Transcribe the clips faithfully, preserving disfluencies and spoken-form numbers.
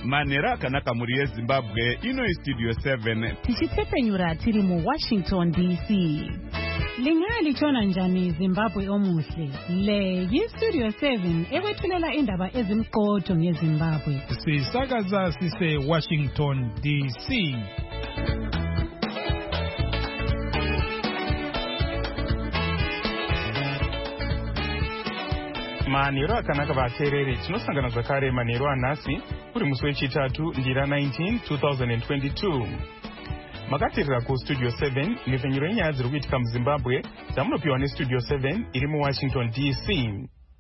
manhero akanaka muri yezimbabwe. Ino istudio seven tichitepenyura tiri mu Washington D C. Lingali chona njani Zimbabwe omuhle. Le yistudio seven ewethulela indaba ezimqotho ngeZimbabwe. Sisakaza sise Washington D C. Manhero akanaka vateereri, tinosangana zvakare manhero anhasi kuri musi wechitatu ndira nineteen two thousand twenty-two. Makateerera kustudio seven nhefenyuro yenyaya dziri kuitika muZimbabwe dzamunopiwa nestudio seven iri muWashington D C.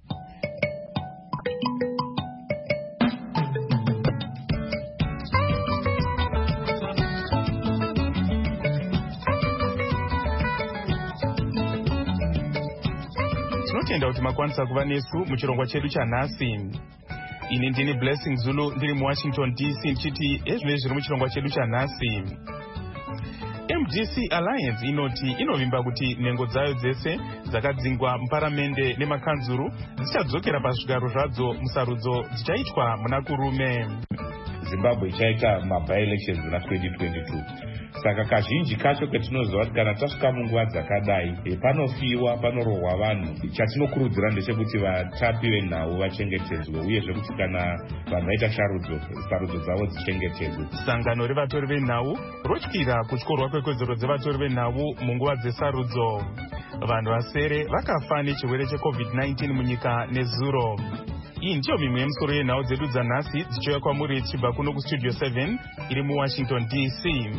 Tinotenda kuti makwanisa kuva nesu muchirongwa chedu chanhasi. Ini ndini Blessing Zulu ndiri muWashington D C ndichiti ezvinenge zviri muchirongwa chedu chanhasi. M D C Alliance inoti inovimba kuti nhengo dzayo dzese dzakadzingwa muparamende nemakanzuru dzichadzokera pazvigaro zvadzo musarudzo dzichaitwa muna kurume. Zimbabwe ichaita maby-elections muna twenty twenty-two. Saka kazhinji kacho ketinoziva kuti kana tasvika munguva dzakadai panofiwa, panorohwa vanhu, chatinokurudzira ndechekuti vatapi venhau vachengetedzwe uyezve kuti kana vanhu vaita sharudzo, sarudzo dzavo dzichengetedzwe. Sangano revatori venhau rotyira kutyorwa kwekodzero dzevatori venhau munguva dzesarudzo. Vanhu vasere vakafa nechirwere checovid nineteen munyika nezuro. Iyi ndiyo mimwe yemusoro yenhau dzedu dzanhasi dzichiuya kwamuri tichibva kuno kustudio seven iri muWashington D C.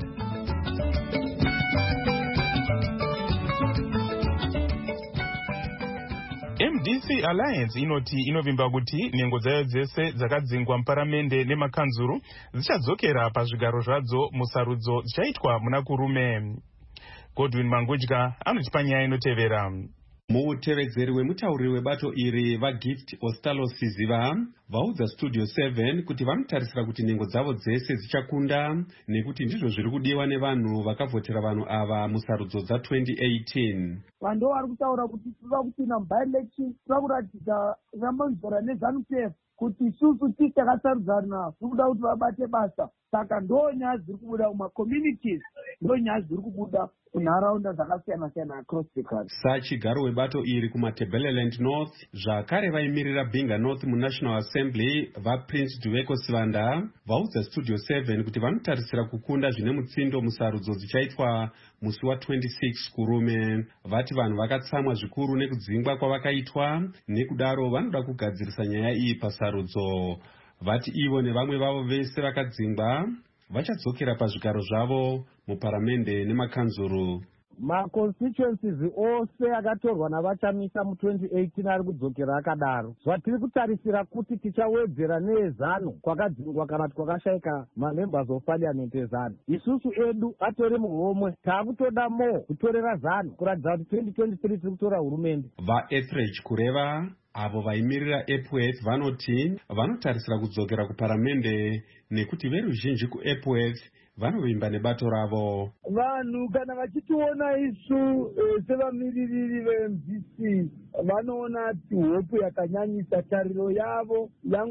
M D C Alliance inoti inovimba kuti nhengo dzayo dzese dzakadzingwa muparamende nemakanzuru dzichadzokera pazvigaro zvadzo musarudzo dzichaitwa muna kurume. Godwin Mangudya anotipa nyaya inotevera. Muutevedzeri wemutauriri webato iri vaGift Ostalosiziva vaudza studio seven kuti vanotarisira kuti nhengo dzavo dzese dzichakunda nekuti ndizvo zviri kudiwa nevanhu vakavhotera vanhu ava musarudzo dza twenty eighteen. Vanhu vari kutaura kuti tinoda kupinda muby-election, tinoda kuratidza ramanzora neZANU-P F kuti isusu tisi takasarudzana tinoda kuti vabate basa. Saka ndo nyaya dziri kubuda mumacommunities, ndo nyaya dziri kubuda kunharaunda dzakasiyana siyana across the country. Sachigaro webato iri kumaTebeleland North, zvakare vaimirira Binga North muNational Assembly vaPrince Duveko Sivanda vaudza studio seven kuti vanotarisira kukunda zvine mutsindo musarudzo dzichaitwa musi wa twenty-six kurume. Vati vanhu vakatsamwa zvikuru nekudzingwa kwavakaitwa, nekudaro vanoda kugadzirisa nyaya iyi pasarudzo. Vati ivo nevamwe vavo vese vakadzingwa vachadzokera pazvigaro zvavo muparamende nemakanzuru. Ma-constituencies ose akatorwa navachamisa mu twenty eighteen ari kudzokera akadaro. Zvatiri kutarisira kuti tichawedzera neezano kwakadzingwa kana kwakashaika ma-members of parliament ezano. Isusu edu atori muhomwe, taakutoda mo kutorera zano kuratidza kuti twenty twenty-three tiri kutora hurumende. VaEthridge kureva avo vaimirira Epworth vanoti vanotarisira kudzokera kuparamende nekuti veruzhinji kuEpworth vanovimba nebato ravo. Vanhu kana vachitiona isu e, sevamiririri veM D C vanoona hope yakanyanyisa, tariro yavo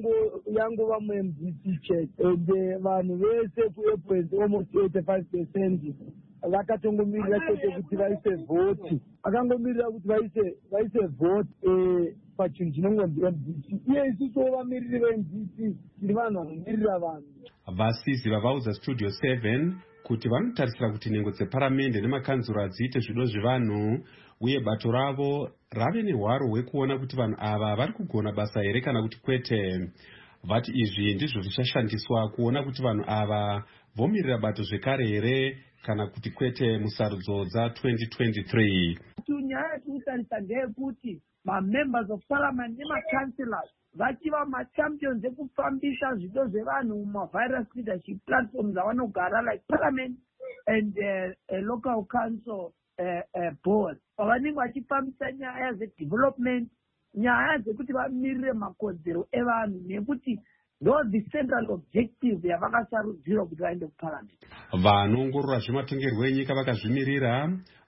yangova muM D C church, ende vanhu vese kuEpworth almost eighty-five percent vakatongomirira chete kuti vaise vhoti, vakangomirira kuti vaise vaise vhoti e, pachinhu chinongonzi M D C. Iye isusu vamiriri veM D C tiri vanhu vanomirira vanhu. Vasizi vavaudza studio seven kuti vanotarisira kuti nhengo dzeparamende nemakanzuro dziite zvido zvevanhu uye bato ravo rave nehwaro hwekuona kuti vanhu ava vari kugona basa here kana kuti kwete. Vati izvi ndizvo zvichashandiswa kuona kuti vanhu ava vomirira bato zvekare here kana kuti kwete musarudzo dza twenty twenty-three. Nyaya yatinotarisa ndeyekuti ma-members of parliament nema-councillors vachiva ma-champions ekufambisa zvido zvevanhu muma-virus leadership platforms avanogara like parliament and uh, a local council uh, uh, board. Vanenge vachifambisa nyaya dzedevelopment, nyaya dzekuti vamirire makodzero evanhu nekuti ndo the central objective yavakasarudzirwa kuti vaende kuparliament. Vanoongorora zvematongerwo enyika vakazvimirira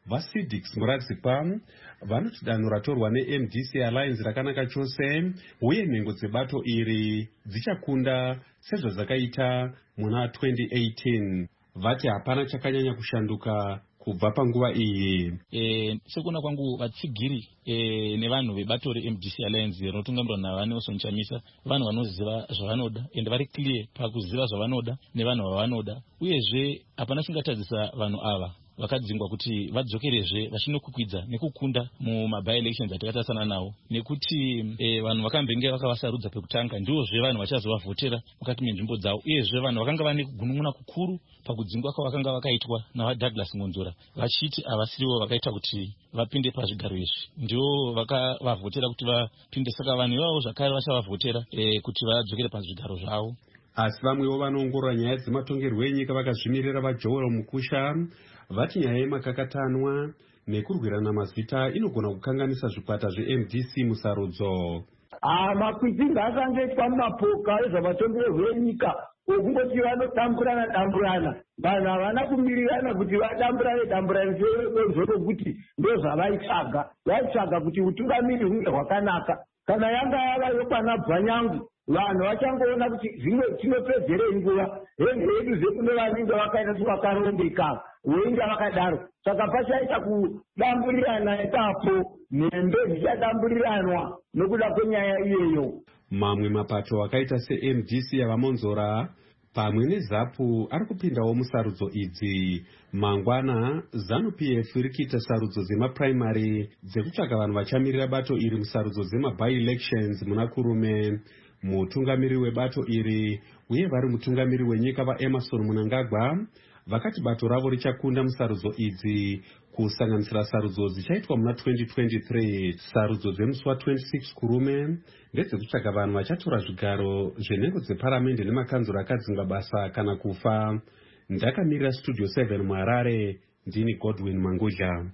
vacidix muradzipa vanoti danho ratorwa neM D C Alliance rakanaka chose uye nhengo dzebato iri dzichakunda sezvadzakaita muna twenty eighteen. Vati hapana chakanyanya kushanduka kubva panguva iyi. E, sekuona kwangu vatsigiri e, nevanhu vebato reM D C Alliance rinotungamirwa naVanelson Chamisa vanhu vanoziva zvavanoda ende vari clear pakuziva zvavanoda nevanhu vavanoda, uyezve hapana chingatadzisa vanhu ava vakadzingwa kuti vadzokerezve vachinokukwidza nekukunda mumaby elections atakatasana nawo, nekuti e, vanhu vakambenge vakavasarudza pekutanga ndivozve vanhu vachazovavhotera mukati menzvimbo dzavo, uyezve vanhu vakanga vane kugunun'una kukuru pakudzingwa kwavakanga vakaitwa navaDouglas Ngonzora vachiti havasirivo vakaita kuti vapinde pazvigaro izvi, ndivo vakavavhotera kuti vapinde. Saka vanhu ivavo zvakare vachavavhotera e, kuti vadzokere pazvigaro zvavo. Asi vamwewo vanoongorora nyaya dzematongerwo enyika vakazvimirira vaJoel Mukusha vati nyaya yemakakatanwa nekurwirana mazita inogona kukanganisa zvikwata zveM D C musarudzo. Ah, makwidzinga akangoitwa mumapoka ezvamatongerwo enyika okungoti vanodamburana damburana, vanhu havana kumirirana kuti vadamburane damburane zvonokuti ndozvavaitsvaga. Vaitsvaga kuti utungamiri hunge hwakanaka. Kana yanga yava yokwana Bvanyangu, vanhu vachangoona kuti zvimwe tinopedzerei nguva hengu yedu zvekune vanenge vakaita sivakarombeka veinge vakadaro. Saka pachaita kudamburirana ipapo, nhembe dzichadamburiranwa nokuda kwenyaya iyeyo. Mamwe mapato akaita seM D C yavamonzora pamwe neZAPU ari kupindawo musarudzo idzi. Mangwana ZANU-P F iri kuita sarudzo dzemapuraimari dzekutsvaga vanhu vachamirira bato iri musarudzo dzemaby elections muna kurume. Mutungamiri webato iri uye vari mutungamiri wenyika vaEmerson Mnangagwa vakati bato ravo richakunda musarudzo idzi kusanganisira sarudzo dzichaitwa muna twenty twenty-three. Sarudzo dzemusi wa26 kurume ndedzekutsvaga vanhu vachatora zvigaro zvenhengo dzeparamende nemakanzuro akadzingwa basa kana kufa. Ndakamirira Studio seven muHarare, ndini Godwin Mangudla.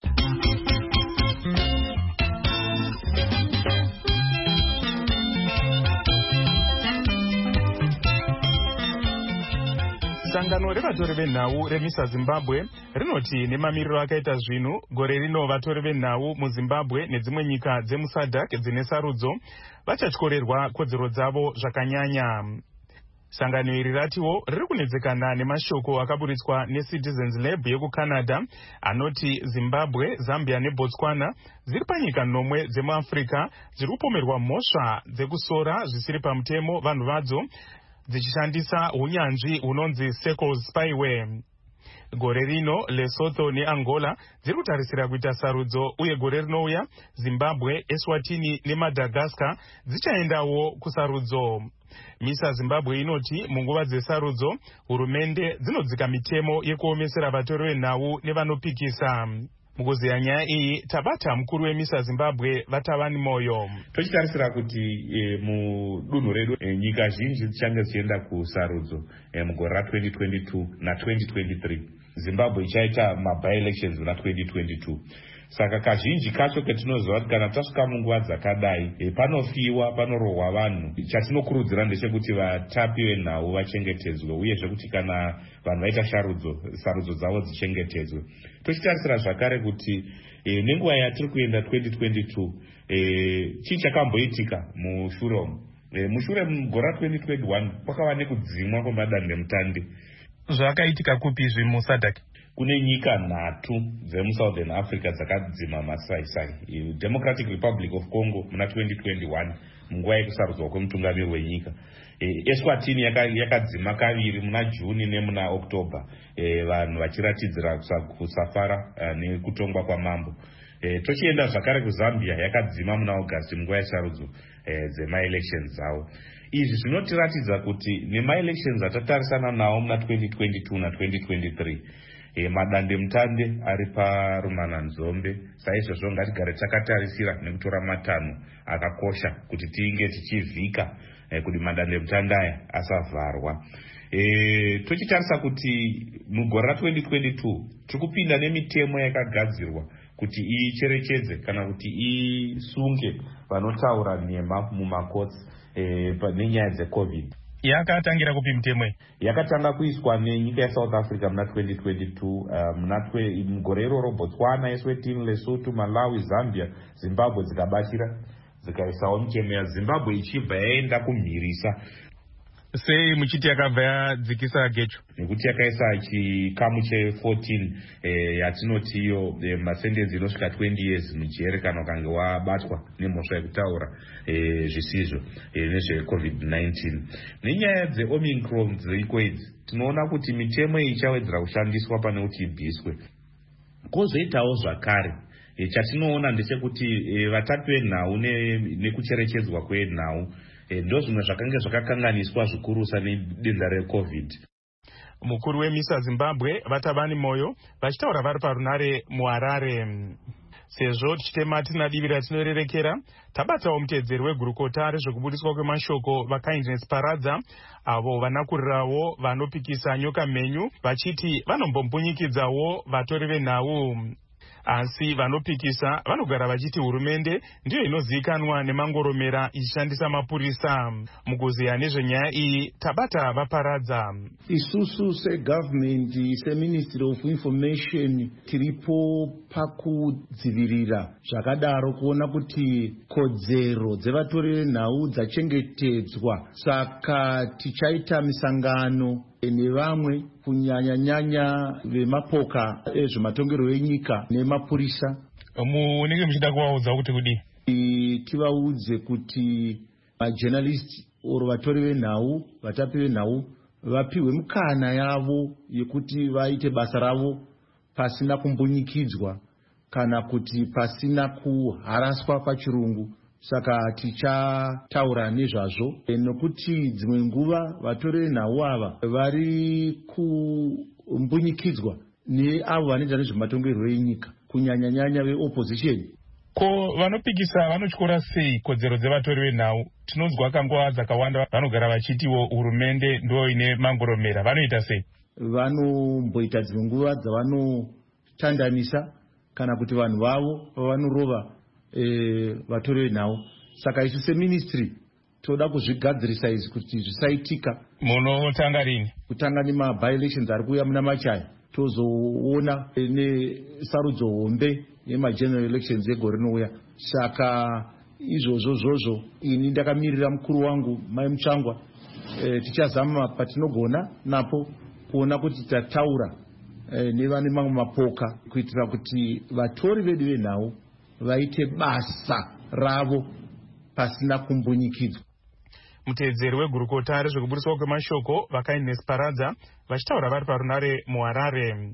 Sangano revatori venhau remisa Zimbabwe rinoti nemamiriro akaita zvinhu gore rino vatori venhau muZimbabwe nedzimwe nyika dzemuSADC dzine sarudzo vachatyorerwa kodzero dzavo zvakanyanya. Sangano iri ratiwo riri kunedzekana nemashoko akaburitswa neCitizens Lab yekuCanada anoti Zimbabwe, Zambia neBotswana dziri panyika nomwe dzemuAfrica dziri kupomerwa mhosva dzekusora zvisiri pamutemo vanhu vadzo dzichishandisa unyanzvi hunonzi Circles spyware. Gore rino Lesotho neAngola dziri kutarisira kuita sarudzo, uye gore rinouya Zimbabwe, Eswatini neMadagascar dzichaendawo kusarudzo. Misa Zimbabwe inoti munguva dzesarudzo hurumende dzinodzika mitemo yekuomesera vatori venhau nevanopikisa. Mukuziya nyaya iyi tabata mukuru wemisa Zimbabwe Vatavani Moyo. Tochitarisira kuti e, mudunhu redu e, nyika zhinji dzichange dzichienda kusarudzo e, mugore ra twenty twenty-two na twenty twenty-three. Zimbabwe ichaita maby elections na twenty twenty-two. Saka kazhinji kacho ketinoziva kuti kana tasvika munguva dzakadai e, panofiwa panorohwa vanhu. Chatinokurudzira ndechekuti vatapi venhau vachengetedzwe, uyezve kuti kana vanhu vaita sarudzo sarudzo dzavo dzichengetedzwe. Tochitarisira zvakare kuti e, nenguva yatiri kuenda twenty twenty-two e, chii chakamboitika mushure umu. E, mushure mugore ra twenty twenty-one kwakava nekudzimwa kwemadandemutande. Zvakaitika kupi zvi muSADC? Kune nyika nhatu dzemuSouthern Africa dzakadzima masaisai. Democratic Republic of Congo muna twenty twenty-one munguva yekusarudzwa kwemutungamiri wenyika. E, Eswatini yakadzima yaka kaviri muna Juni nemuna October, e, vanhu vachiratidzira kusafara uh, nekutongwa kwamambo. E, tochienda zvakare kuZambia yakadzima muna August munguva yesarudzo e, dzema-elections dzavo. Izvi zvinotiratidza kuti nema-elections atatarisana nawo muna twenty twenty-two na twenty twenty-three e, madande mutande ari parumana nzombe. Saizvozvo ngatigare takatarisira nekutora matanho akakosha kuti tinge tichivhika e, kuti madande mutande aya asavharwa. E, tochitarisa kuti mugore ra twenty twenty-two tiri kupinda nemitemo yakagadzirwa kuti icherechedze kana kuti isunge vanotaura nhema mumakotsi e, nenyaya dzeCovid. yakatangira kupi mitemwe? Yakatanga kuiswa nenyika yeSouth Africa muna twenty twenty-two, uh, muna mugore iroro Botswana, Eswatini, Lesotho, Malawi, Zambia, Zimbabwe dzikabatira dzikaisawo mitemo yaZimbabwe ichibva yaenda kumhirisa. Sei muchiti yakabva yadzikisa gecho? Nekuti yakaisa chikamu che fourteen eh, yatinoti iyo eh, masentensi inosvika twenty years mujere kana ukange wabatwa nemhosva yekutaura eh, zvisizvo eh, nezvecovid nineteen. Nenyaya dzeomicron dziriko idzi tinoona kuti mitemo iyi ichawedzera kushandiswa pane kuti ibviswe. Kozoitawo zvakare e, chatinoona ndechekuti e, vatatu venhau nekucherechedzwa kwenhau e, ndo zvimwe zvakange zvakakanganiswa zvikurusa nedenda recovid. Mukuru wemisa Zimbabwe Vatabani Moyo vachitaura vari parunare muHarare. Sezvo tichitema tina divi ratinorerekera, tabatawo mutedzeri wegurukota rezvekubudiswa kwemashoko vaKindness Paradza, avo vanakurirawo vanopikisa nyoka mhenyu vachiti vanombombunyikidzawo vatori venhau. Asi vanopikisa vanogara vachiti hurumende ndiyo inozivikanwa nemangoromera ichishandisa mapurisa. Mukuziya nezvenyaya iyi tabata Vaparadza. Isusu segovernment, seministry of information, tiripo pakudzivirira zvakadaro kuona kuti kodzero dzevatori venhau dzachengetedzwa. Saka tichaita misangano nevamwe kunyanya-nyanya vemapoka ezvematongerwo enyika nemapurisa. Munenge muchida kuvaudza kuti kudi? Tivaudze kuti majournalist oro vatori venhau, vatapi venhau vapiwe mukana yavo yekuti vaite basa ravo pasina kumbunyikidzwa kana kuti pasina kuharaswa pachirungu. Saka tichataura nezvazvo nokuti dzimwe nguva vatori venhau ava vari kumbunyikidzwa neavo vanoita nezvematongerwo enyika kunyanya-nyanya veopposition. Ko vanopikisa vanotyora sei kodzero dzevatori venhau? Tinonzwa kanguva dzakawanda vanogara vachitiwo hurumende ndo ine mangoromera. Vanoita sei? Vanomboita dzimwe nguva dzavanotandanisa kana kuti vanhu vavo vanorova E, vatori venhau. Saka isu seministry toda kuzvigadzirisa izvi kuti zvisaitika. Munotanga rini? Kutanga nemaby-elections ari kuuya muna Machaya, tozoona nesarudzo hombe nemageneral elections egore rinouya. Saka izvozvo zvozvo ini ndakamirira mukuru wangu Mai Muchangwa, e, tichazama patinogona napo kuona kuti tataura e, nevane mamwe mapoka kuitira kuti vatori vedu venhau vaite basa ravo pasina kumbunyikidzwa. Mutedzeri wegurukota rezvekubudiswa kwemashoko vaKindness Paradza vachitaura vari parunare muHarare.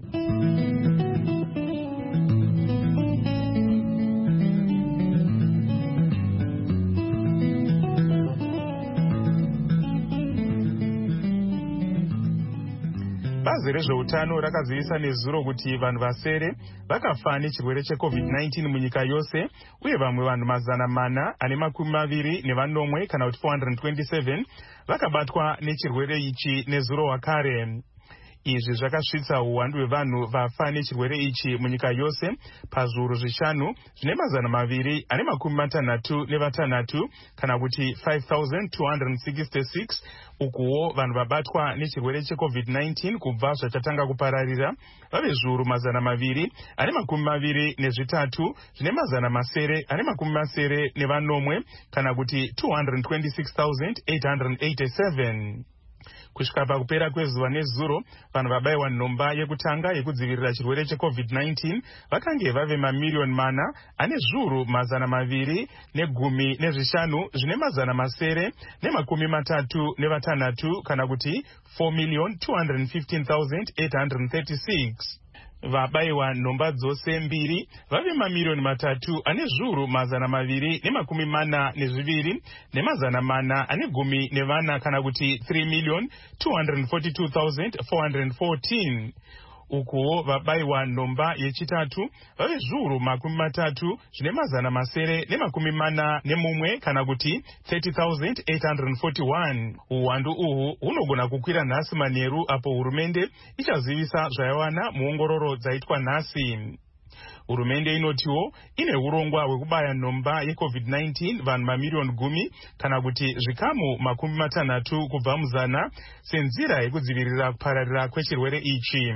Bazi rezveutano rakazivisa nezuro kuti vanhu vasere vakafa nechirwere checovid nineteen munyika yose, uye vamwe vanhu mazana mana ane makumi maviri nevanomwe kana kuti four hundred twenty-seven vakabatwa nechirwere ichi nezuro wakare. Izvi zvakasvitsa uwandu hwevanhu vafa nechirwere ichi munyika yose pazviuru zvishanu zvine mazana maviri ane makumi matanhatu nevatanhatu kana kuti five thousand two hundred sixty-six. Ukuwo vanhu vabatwa nechirwere checovid nineteen kubva zvachatanga kupararira vave zviuru mazana maviri ane makumi maviri nezvitatu zvine mazana masere ane makumi masere nevanomwe kana kuti two hundred twenty-six thousand eight hundred eighty-seven. Kusvika pakupera kwezuva nezuro, vanhu vabayiwa nhomba yekutanga yekudzivirira chirwere checovid nineteen vakange vave mamiriyoni mana ane zviuru mazana maviri negumi nezvishanu zvine mazana masere nemakumi matatu nevatanhatu kana kuti four million two hundred fifteen thousand eight hundred thirty-six. Vabayiwa nhomba dzose mbiri vave mamiriyoni matatu ane zviuru mazana maviri nemakumi mana nezviviri nemazana mana ane gumi nevana kana kuti three million two hundred forty-two thousand four hundred fourteen. Ukuwo vabayiwa nhomba yechitatu vave zviuru makumi matatu zvine mazana masere nemakumi mana nemumwe kana kuti thirty thousand eight hundred forty-one. Uwandu uhu hunogona kukwira nhasi manheru apo hurumende ichazivisa zvaiwana muongororo dzaitwa nhasi. Hurumende inotiwo ine urongwa hwekubaya nhomba yecovid nineteen vanhu mamiriyoni gumi kana kuti zvikamu makumi matanhatu kubva muzana senzira yekudzivirira kupararira kwechirwere ichi.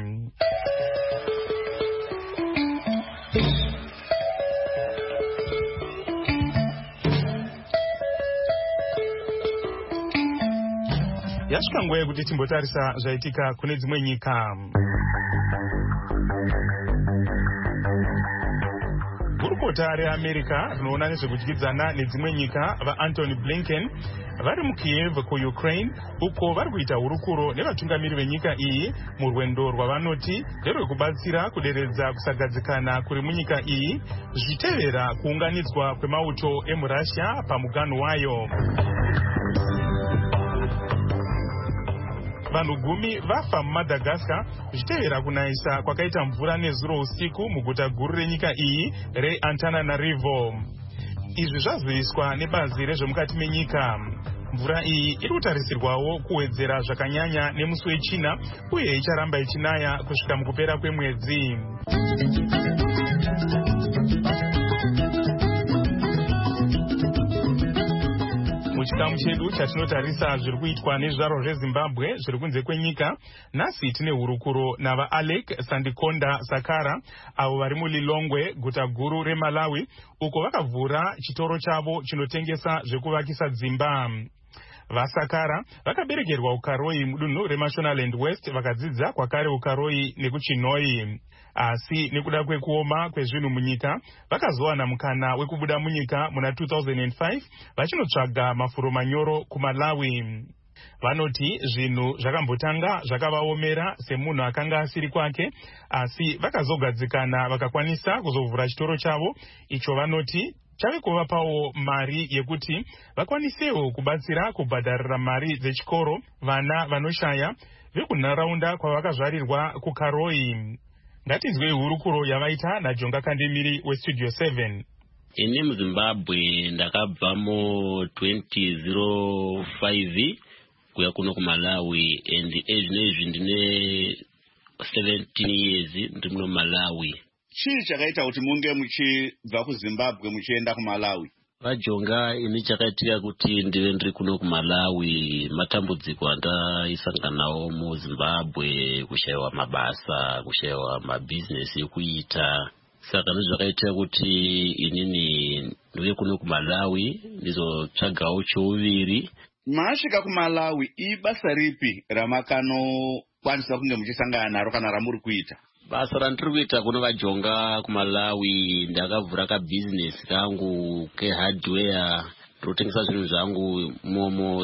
Yasvika nguva yekuti timbotarisa zvaitika kune dzimwe nyika. Gurukota reAmerica rinoona nezvekudyidzana nedzimwe nyika vaAntony Blinken vari muKiev kuUkraine uko vari kuita hurukuro nevatungamiri venyika iyi murwendo rwavanoti nderwekubatsira kuderedza kusagadzikana kuri munyika iyi zvichitevera kuunganidzwa kwemauto emuRussia pamuganhu wayo. Vanhu gumi vafa muMadagascar zvichitevera kunayisa kwakaita mvura nezuro usiku muguta guru renyika iyi reAntananarivo. Izvi zvaziviswa nebazi rezvemukati menyika. Mvura iyi iri kutarisirwawo kuwedzera zvakanyanya nemusi wechina uye icharamba ichinaya kusvika mukupera kwemwedzi. Muchikamu chedu chatinotarisa zviri kuitwa nezvaro zveZimbabwe zviri kunze kwenyika, nhasi tine hurukuro navaAlec Sandikonda Sakara avo vari muLilongwe, guta guru reMalawi, uko vakavhura chitoro chavo chinotengesa zvekuvakisa dzimba. VaSakara vakaberekerwa ukaroi mudunhu reMashonaland West vakadzidza kwakare ukaroi nekuChinoi. Asi nekuda kwekuoma kwezvinhu munyika vakazowana mukana wekubuda munyika muna two thousand five vachinotsvaga mafuro manyoro kuMalawi. Vanoti zvinhu zvakambotanga zvakavaomera semunhu akanga asiri kwake, asi vakazogadzikana vakakwanisa kuzovhura chitoro chavo icho vanoti chave kuvapawo mari yekuti vakwanisewo kubatsira kubhadharira mari dzechikoro vana vanoshaya vekunharaunda kwavakazvarirwa kuKaroi. Ngatinzwei hurukuro yavaita naJonga Kandemiri weStudio seven. Ini muZimbabwe ndakabvamo twenty oh five kuya kuno kuMalawi and ezvinezvi ndine seventeen years ndiri muno Malawi. Chii chakaita kuti munge muchibva kuZimbabwe muchienda kuMalawi? VaJonga, ini chakaitika kuti ndive ndiri kuno kuMalawi matambudziko andaisangana nawo muZimbabwe, kushayiwa mabasa, kushayiwa mabhizinesi ekuita. Saka ndizvakaita kuti inini ndiuye kuno kuMalawi ndizotsvagawo chouviri. Masvika kuMalawi, ibasa ripi ramakanokwanisa kunge muchisangana naro kana ramuri kuita? Basa randiri kuita kuno VaJonga kuMalawi, ndakavhura kabhizinesi kangu kehardware, ndotengesa zvinhu zvangu momo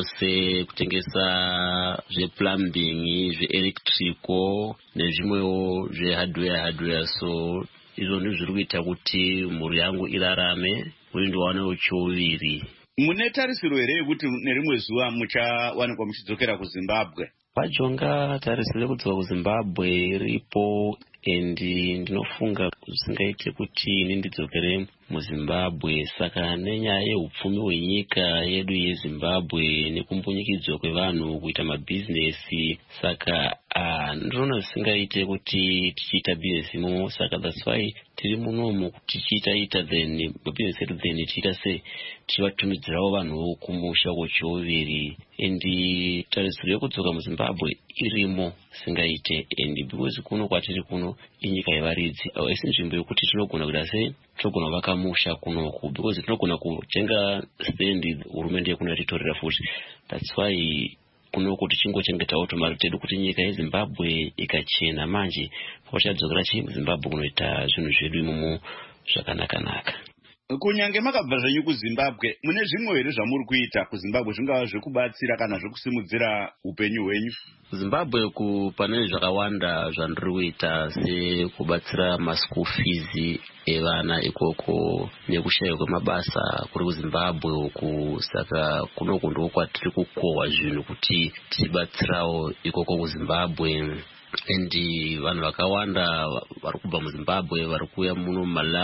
sekutengesa zveplumbing, zveelectrical nezvimwewo zvehardware hardware. So izvo ndizvo zviri kuita kuti mhuri yangu irarame uye ndiwanewo chouviri. Mune tarisiro here yekuti nerimwe zuva muchawanikwa muchidzokera kuZimbabwe? VaJonga, tarisiro yekudzoka kuZimbabwe iripo, and ndinofunga zvisingaite kuti ini ndidzokere muZimbabwe. Saka nenyaya yeupfumi hwenyika yedu yeZimbabwe nekumbunyikidzwa kwevanhu kuita mabhizinesi, saka ah, ndinoona zvisingaite kuti tichiita bhizinesi imomo. Saka that's why tiri munomu kuti tichiita ita then mabhizinesi edu then tichiita se tichivatumidzirawo vanhu kumusha kwechouviri. And tarisiro yekudzoka muZimbabwe irimo singaite, and because kuno kwatiri kuno inyika yevaridzi, haisi nzvimbo yokuti tinogona kuita sei tinogona kuvaka musha kunoku, because tinogona kutenga stand hurumende yekuno yatitorera futi. That's why kunoku tichingochengetawo tumari tedu kuti nyika yeZimbabwe ikachena manje pochadzokera chii muZimbabwe kunoita zvinhu zvedu imomo zvakanaka-naka. Kunyange makabva zvenyu kuZimbabwe, mune zvimwe here zvamuri kuita kuZimbabwe zvingava zvekubatsira kana zvekusimudzira upenyu hwenyu? Zimbabwe ku pane zvakawanda zvandiri kuita sekubatsira maschool fees evana ikoko nekushayiwa kwemabasa kuri kuZimbabwe uku. Saka kunoku ndiko kwatiri kukohwa zvinhu kuti tichibatsirawo ikoko kuZimbabwe. And vanhu vakawanda vari kubva muZimbabwe vari kuuya muno muMalawi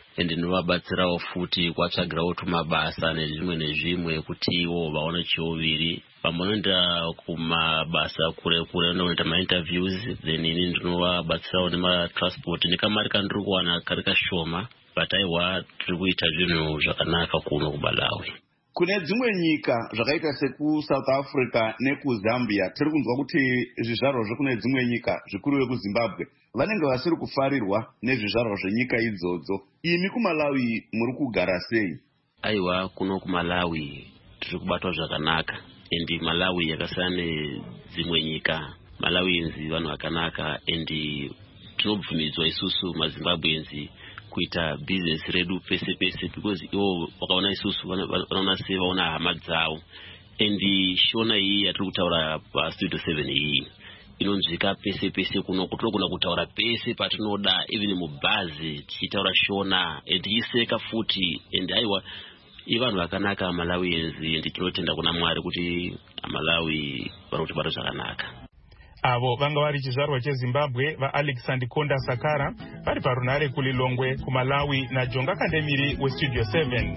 and ndinovabatsirawo futi kuvatsvagirawo tumabasa nezvimwe nezvimwe kuti ivo vaone chiuviri. Vanoenda kumabasa kure kure vanoita mainterviews, then ini ndinovabatsirawo nematransport nekamari kandiri kuwana kari kashoma, but aiwa tiri kuita zvinhu zvakanaka kuno kuMalawi. Kune dzimwe nyika zvakaita seku-South Africa neku-Zambia tiri kunzwa kuti zvizvarwa zvekune dzimwe nyika zvikuru vekuZimbabwe vanenge vasiri kufarirwa nezvizvarwa zvenyika idzodzo. Imi kuMalawi muri kugara sei? Aiwa, kuno kuMalawi tiri kubatwa zvakanaka, endi Malawi yakasiyana nedzimwe nyika. Malawienzi vanhu vakanaka, endi tinobvumidzwa isusu maZimbabwenzi kuita business redu pese pese, because ivo vakaona isusu vanaona se vaona hama dzavo. Endi shona iyi yatiri kutaura paStudio seven iyi inonzvika pese pese kuno, kutogona kutaura pese patinoda, even mubhazi tichitaura shona, endi iseka futi. Endi aiwa ivanhu vakanaka Malawienzi, endi tinotenda kuna Mwari kuti Malawi vari kutibata zvakanaka. Avo vanga vari chizvarwa cheZimbabwe vaAlexander Konda Sakara vari parunhare kuLilongwe kuMalawi naJonga Kandemiri weStudio seven.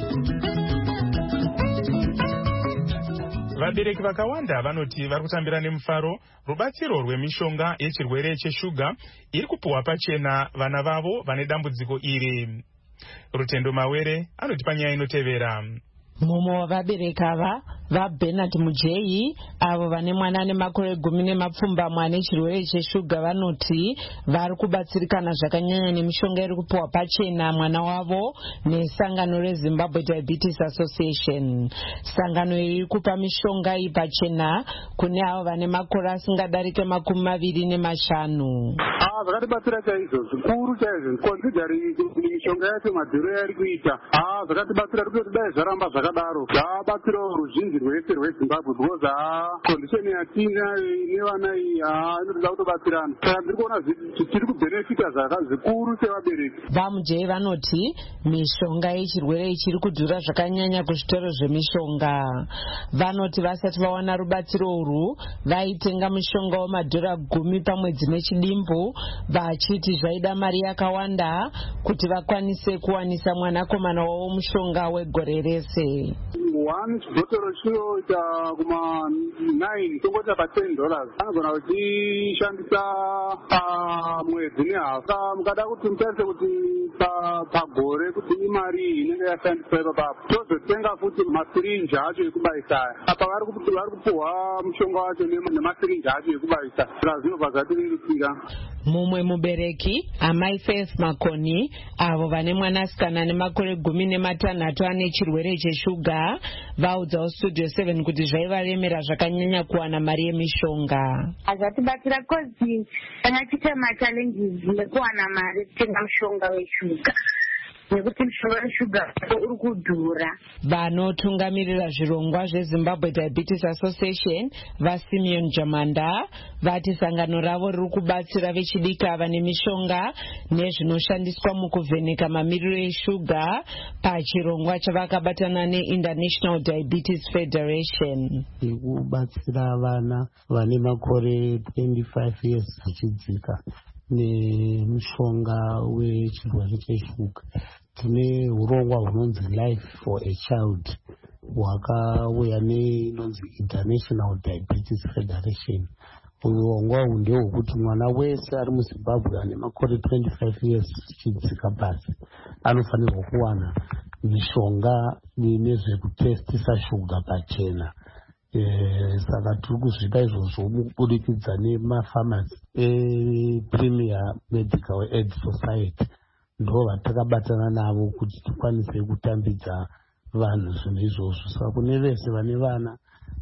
Vabereki vakawanda vanoti vari kutambira nemufaro rubatsiro rwemishonga yechirwere cheshuga iri kupuwa pachena vana vavo vane dambudziko iri. Rutendo Mawere anoti panyaya inotevera. Mumwe wavabereki ava vaBernard Mujeyi avo vane mwana ane makore gumi nemapfumbamwe ane chirwere cheshuga vanoti vari kubatsirikana zvakanyanya nemishonga iri kupuwa pachena mwana wavo nesangano reZimbabwe Diabetes Association. Sangano iri kupa mishonga iyi pachena kune avo vane makore asingadarike makumi maviri nemashanu. Ah, zvakatibatsira chaizvo zvikuru chaizvo considering mishonga yacho madhiro yairi kuita. Ah, zvakatibatsira kuti dai zvaramba zvakadaro zvabatsirawo ruzhinji rwese rweZimbabwe because ah condition yatina nevana iyi ah inoda kutobatsirana. Saka ndiri kuona tiri kubhenefita zvikuru sevabereki. VaMujei vanoti mishonga yechirwere ichi iri kudhura zvakanyanya kuzvitoro zvemishonga. Vanoti vasati vawana rubatsiro urwu vaitenga mishonga wemadhora gumi pamwedzi nechidimbu, vachiti zvaida mari yakawanda kuti vakwanise kuwanisa mwanakomana wavo mushonga wegore rese. One chibhotoro chinoita kuma nine tongota pa ten dollars. Anogona kuchishandisa pamwedzi nehafa. Mukada kuti mutarise kuti pagore kuti imari inenge yashandiswa ipapo. Tozotenga futi masirinji acho ekubaisa. Apa vari kupuwa mushonga wacho nemasirinji acho ekubaisa. Saka zvinobva zvatirerukira. Mumwe mubereki amai Faith Makoni avo vane mwanasikana nemakore gumi nematanhatu ane chirwere cheshuga vaudzawo Studio seven kuti zvaivaremera zvakanyanya kuwana mari yemishonga. Zvatibatsira kozi kana tiita machallenges nekuwana mari kutenga mushonga weshuga nekuti mushonga weshuga uri kudhura. Vanotungamirira zvirongwa zveZimbabwe Diabetes Association vaSimeon Jamanda vati sangano ravo riri kubatsira vechidiki ava nemishonga nezvinoshandiswa mukuvheneka mamiriro eshuga pachirongwa chavakabatana neInternational Diabetes Federation. Kubatsira vana vane makore twenty-five years achidzika nemushonga wechirwere cheshuga. Tine urongwa hunonzi Life for a Child hwakauya neinozi International Diabetes Federation. Urongwa uhu ndehwekuti mwana wese ari muZimbabwe ane makore twenty-five years achidzika pasi anofanirwa kuwana mishonga nezvekutestisa shuga pachena. Eh, saka tiri kuzvita izvozvo mubudikidza nemafamasi ePremier Medical Aid Society. Ndo vatakabatana navo kuti tikwanise kutambidza vanhu zvinhu izvozvo. Saka kune vese vane vana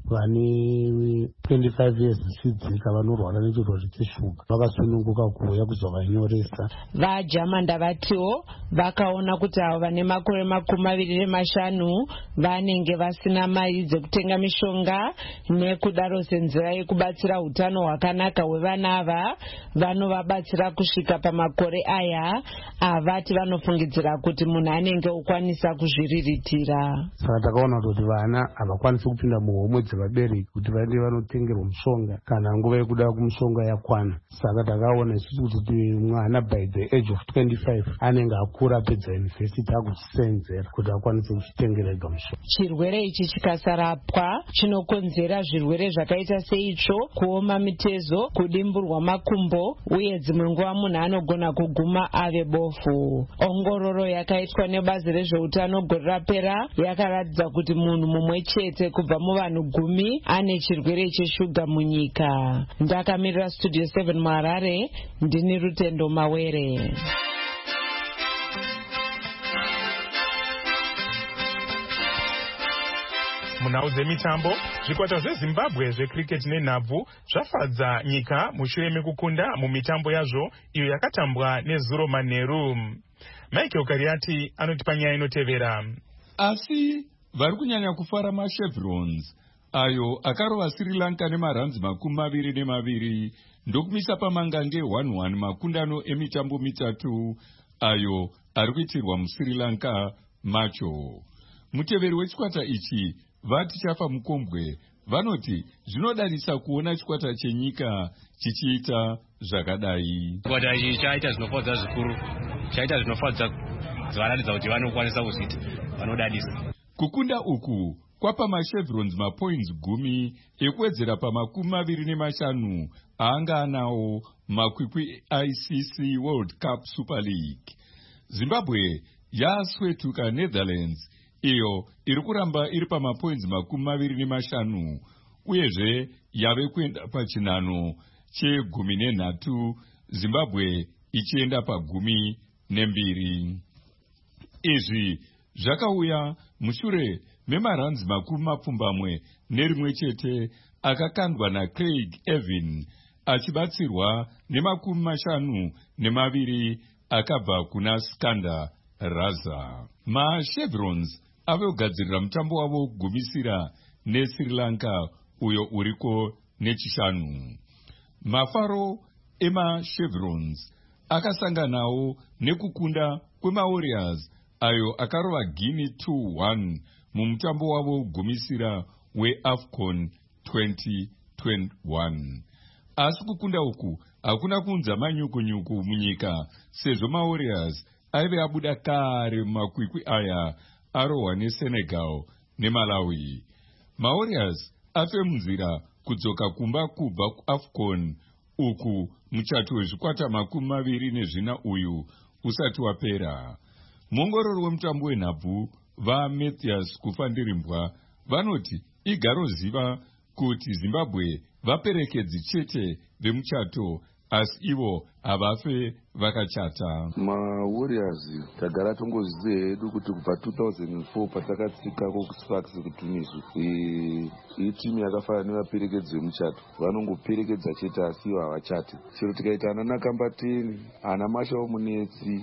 vane twenty-five years zvichidzika vanorwara nechirwere cheshuga vakasununguka kuuya kuzovanyoresa. VaJamanda vatiwo vakaona kuti avo vane makore makumi maviri nemashanu vanenge vasina mari dzekutenga mishonga, nekudaro senzira yekubatsira utano hwakanaka hwevana ava vanovabatsira kusvika pamakore aya avati vanofungidzira kuti munhu anenge okwanisa kuzviriritira. Saka takaona kuti vana havakwanisi kupinda muhomwe dzevabereki kuti vaende vanotengerwa mushonga kana nguva yekuda kumushonga yakwana. Saka takaona isusu kuti mwana by the age of twenty-five anenge akura apedza yunivhesiti akuchisenzera kuti akwanise kuchitengera ega mushonga. Chirwere ichi chikasarapwa chinokonzera zvirwere zvakaita seitsvo, kuoma mitezo, kudimburwa makumbo uye dzimwe nguva munhu anogona kuguma ave bofu. Ongororo yakaitwa nebazi rezveutano gore rapera yakaratidza kuti munhu mumwe chete kubva muvanhu gumi ane chirwere cheshuga munyika. Ndakamirira Studio seven muHarare, ndini Rutendo Mawere. Munhau dzemitambo, zvikwata zveZimbabwe zvecricket nenhabvu zvafadza nyika mushure mekukunda mumitambo yazvo iyo yakatambwa nezuro manheru. Michael Kariati anotipa nyaya inotevera. Asi vari kunyanya kufara machevrons ayo akarova Sri Lanka nemaranzi makumi maviri nemaviri ndokumisa pamangange one one makundano emitambo mitatu ayo ari kuitirwa muSri Lanka macho. Muteveri wechikwata ichi vati chafa mukombwe vanoti zvinodarisa kuona chikwata chenyika chichiita zvakadai. Chikwata ichi chaita zvinofadza zvikuru, chaita zvinofadza zvavaratidza kuti vanokwanisa kuzviita, vanodadisa. Kukunda uku kwapa machevrons mapoints gumi ekuwedzera pamakumi maviri nemashanu aanga anawo makwikwi I C C World Cup Super League. Zimbabwe yaswetuka Netherlands iyo iri kuramba iri pamapoints makumi maviri nemashanu uyezve yave kuenda pachinhano chegumi nenhatu, Zimbabwe ichienda pagumi nembiri. Izvi zvakauya mushure memaranzi makumi mapfumbamwe nerimwe chete akakandwa naCraig Evan achibatsirwa nemakumi mashanu nemaviri akabva kuna Skanda Raza. MaChevrons ave kugadzirira mutambo wavo wokugumisira neSri Lanka uyo uriko nechishanu. Mafaro emaChevrons akasanganawo nekukunda kwemaWarriors ayo akarova Guinea two one mumutambo wavo wokugumisira weAFCON twenty twenty-one. Asi kukunda uku hakuna kunza manyukunyuku munyika sezvo maWarriors aive abuda kare mumakwikwi aya arohwa neSenegal neMalawi. MaWarriors afe munzira kudzoka kumba kubva kuAFCON uku muchato wezvikwata makumi maviri nezvina uyu usati wapera. Muongorori wemutambo wenhabvu vaMatthias Kufandirimbwa vanoti igaroziva kuti Zimbabwe vaperekedzi chete vemuchato asi ivo havafe vakachata. MaWarriors tagara tongozviziva hedu kuti kubva two thousand four patakatsikako kuSfax kuTunisu itimu yakafanana nevaperekedzi vemuchato, vanongoperekedza chete asi ivo havachati. Chero tikaita ana Nakambateni, ana Mashao Munetsi,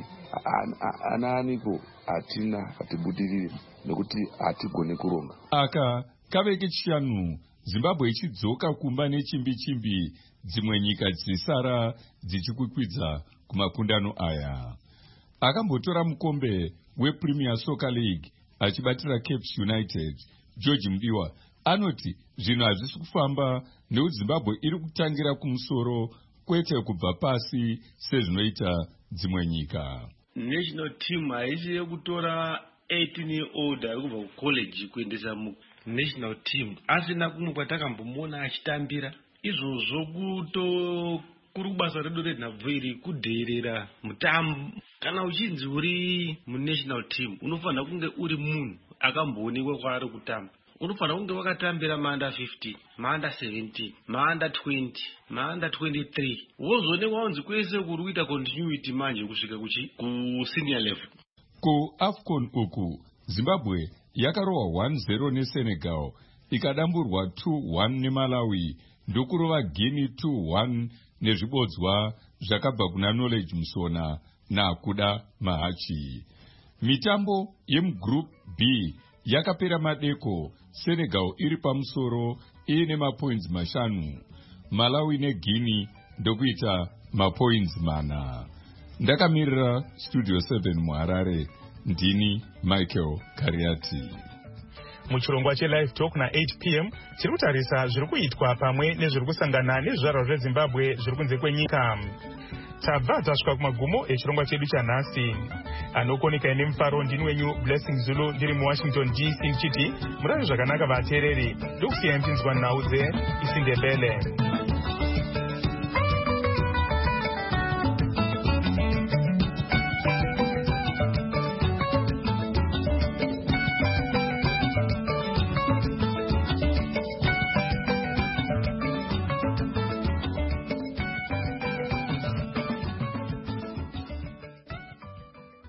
ana aniko hatina hatibudirire nekuti hatigone kuronga. Aka kave kechishanu Zimbabwe ichidzoka kumba nechimbi chimbi dzimwe nyika dzisara dzichikwikwidza kumakundano aya. Akambotora mukombe wePremier Soccer League achibatira Cape United, George Mudiwa anoti zvinhu hazvisi kufamba nekuti Zimbabwe iri kutangira kumusoro kwete kubva pasi sezvinoita dzimwe nyika. National team haisi yekutora eighteen year old ari kubva kucollege kuendesa munational team asina kumwe kwatakambomuona achitambira. Izvozvo kuto kuri kubasa redu renhabvu iri kudheerera mutambo. Kana uchinzi uri munational team unofanira kunge uri munhu akamboonekwa kwaari kutamba. Unofanira kunge wakatambira maanda fifteen, maanda seventeen, maanda twenty, maanda twenty-three. Wozoonekwa wanzi kwese kuri kuita continuity manje kusvika kuchi kusenior level. Ku AFCON uku Zimbabwe yakarohwa one zero neSenegal, ikadamburwa two one neMalawi, ndokurova Guinea two one nezvibodzwa zvakabva kuna Knowledge Musona nakuda Mahachi. Mitambo yemugroup B yakapera madeko, Senegal iri pamusoro ine mapoints mashanu, Malawi neGuinea ndokuita mapoints mana. Ndakamirira Studio seven muHarare, ndini Michael Kariati. Muchirongwa cheLive Talk na eight p m chiri kutarisa zviri kuitwa pamwe nezviri kusangana nezvizvarwa zveZimbabwe zviri kunze kwenyika. tabva tasvika kumagumo echirongwa chedu chanhasi. Anokoneka nemufaro ndini wenyu Blessing Zulu ndiri muWashington D C ndichiti murare zvakanaka vateereri, ndokusiyai muchinzwa nhau dzeIsindebele.